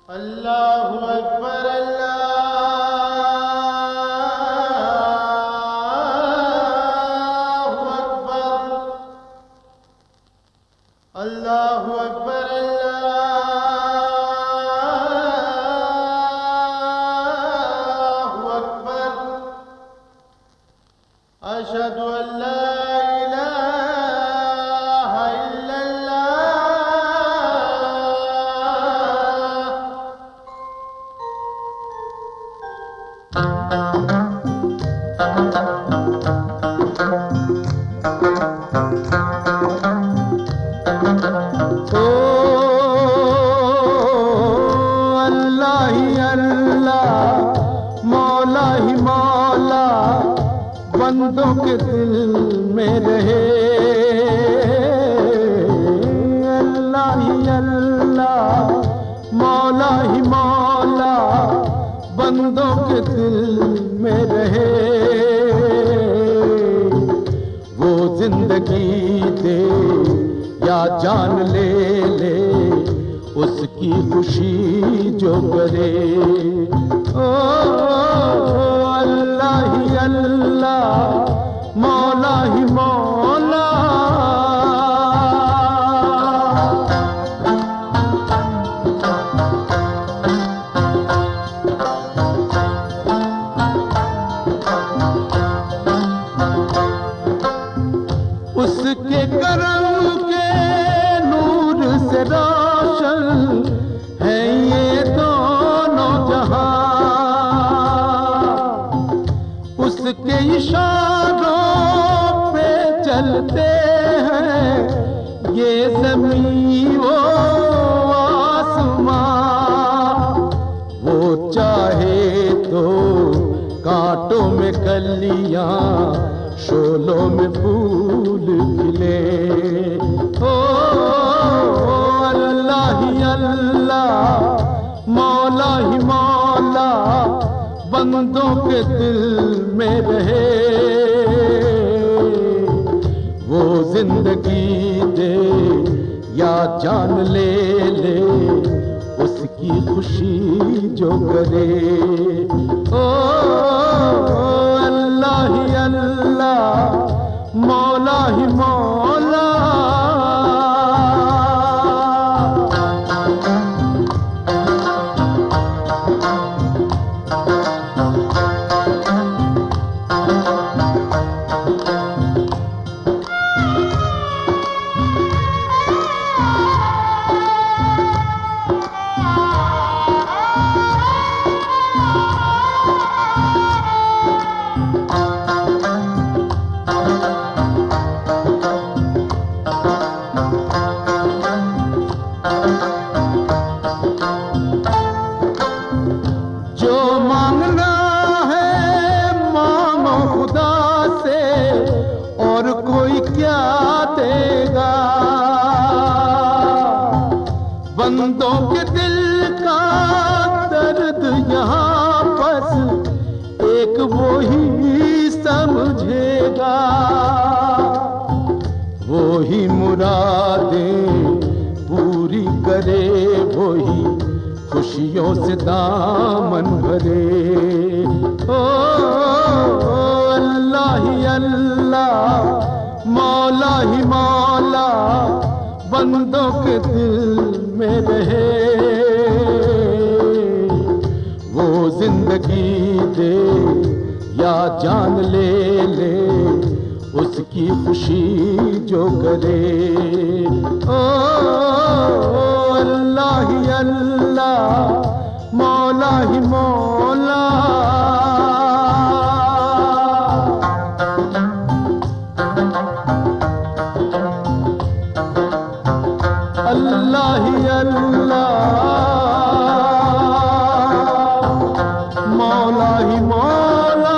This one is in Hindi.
अल्लाहु अकबर अल्लाहु अकबर अल्लाहु अकबर अल्लाहु अकबर अशहदु अल्ला इलाहा इल्लल्लाह। अल्लाह ही अल्लाह, मौला ही मौला, बंदों के दिल में रहे। अल्लाह ही अल्लाह, मौला ही मौला, बंदों के दिल में रहे। वो जिंदगी दे या जान ले ले, उसकी खुशी जो करे। ओ अल्लाह ही अल्लाह, मौला ही मौला। उसके करम के नूर से रोशन है ये दोनों जहां। उसके इशारों पे चलते हैं ये ज़मीन वो आसमां। वो चाहे तो कांटों में कलियां, शोलों में फूल खिले। ओ अल्लाह ही अल्लाह, मौला ही मौला, बंदों के दिल में रहे। वो जिंदगी दे या जान ले ले, उसकी खुशी जो करे। ओ अल्लाह ही अल्लाह, मौला ही मौला। जो मांगना है मांगो खुदा से, और कोई क्या देगा। बंदों के दिल का दर्द यहाँ बस एक वो ही समझेगा। वो ही मुरादें पूरी करे, वो ही खुशियों से दामन भरे। ओ अल्लाह ही अल्लाह, मौला ही मौला, बंदों के दिल में रहे। वो जिंदगी दे या जान ले ले, उसकी खुशी जो करे। ओ अल्लाह ही अल्लाह, मौला ही मौला। अल्लाह ही अल्लाह, मौला ही मौला।